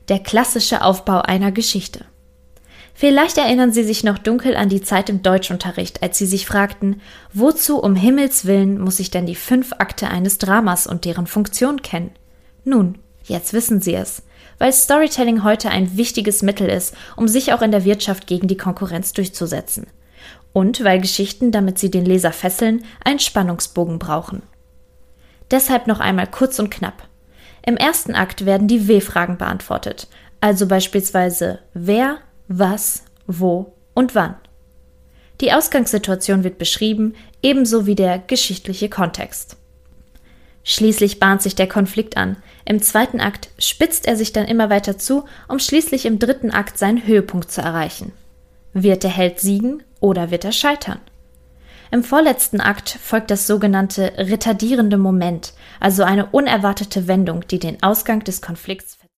der klassische Aufbau einer Geschichte. Vielleicht erinnern Sie sich noch dunkel an die Zeit im Deutschunterricht, als Sie sich fragten, wozu um Himmels Willen muss ich denn die 5 Akte eines Dramas und deren Funktion kennen? Nun, jetzt wissen Sie es, weil Storytelling heute ein wichtiges Mittel ist, um sich auch in der Wirtschaft gegen die Konkurrenz durchzusetzen. Und weil Geschichten, damit sie den Leser fesseln, einen Spannungsbogen brauchen. Deshalb noch einmal kurz und knapp. Im ersten Akt werden die W-Fragen beantwortet, also beispielsweise wer, was, wo und wann. Die Ausgangssituation wird beschrieben, ebenso wie der geschichtliche Kontext. Schließlich bahnt sich der Konflikt an. Im zweiten Akt spitzt er sich dann immer weiter zu, um schließlich im dritten Akt seinen Höhepunkt zu erreichen. Wird der Held siegen oder wird er scheitern? Im vorletzten Akt folgt das sogenannte retardierende Moment, also eine unerwartete Wendung, die den Ausgang des Konflikts